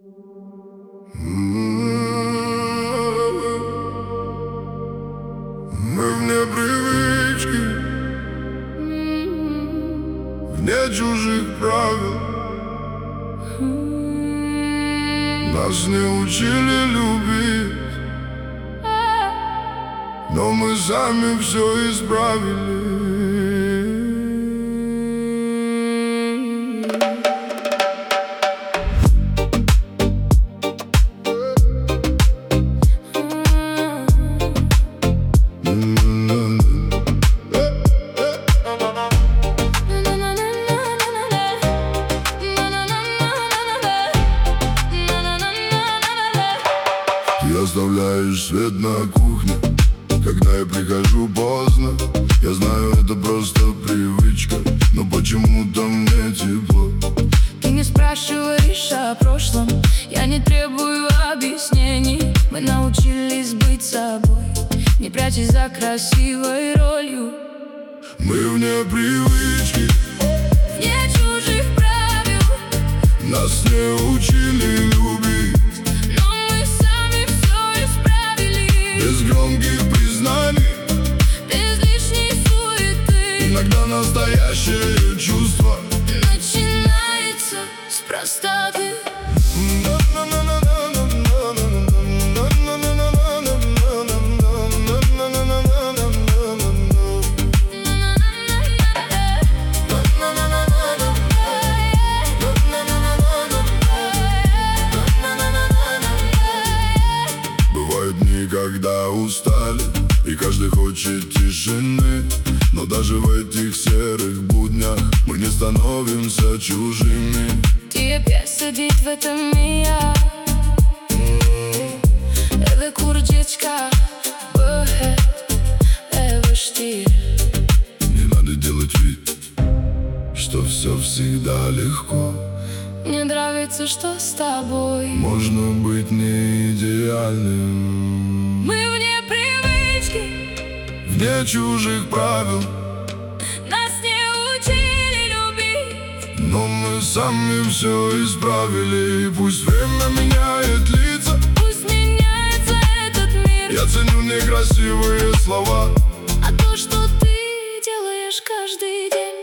Мы вне привычки, вне чужих правил. Нас не учили любить, но мы сами все исправили. Ты оставляешь свет на кухне, когда я прихожу поздно. Я знаю, это просто привычка, но почему-то мне тепло. Ты не спрашиваешь о прошлом, я не требую объяснений. Мы научились быть собой, не прячась за красивой ролью. Мы вне привычки, вне чужих правил. нас не учили любить, но мы сами все исправили. без громких признаний, без лишней суеты. иногда настоящее чувство начинается с простоты. Бывают дни, когда устали, и каждый хочет тишины. Но даже в этих серых буднях мы не становимся чужими. Ти песадит в этом я. Эве курдечка, бэхэт, эве штиль. Не надо делать вид, что все всегда легко. Мне нравится, что с тобой Можно быть не идеальным, мы вне привычки, вне чужих правил, нас не учили любить, но мы сами все исправили. И пусть время меняет лица, пусть меняется этот мир. я ценю некрасивые слова, А то, что ты делаешь каждый день.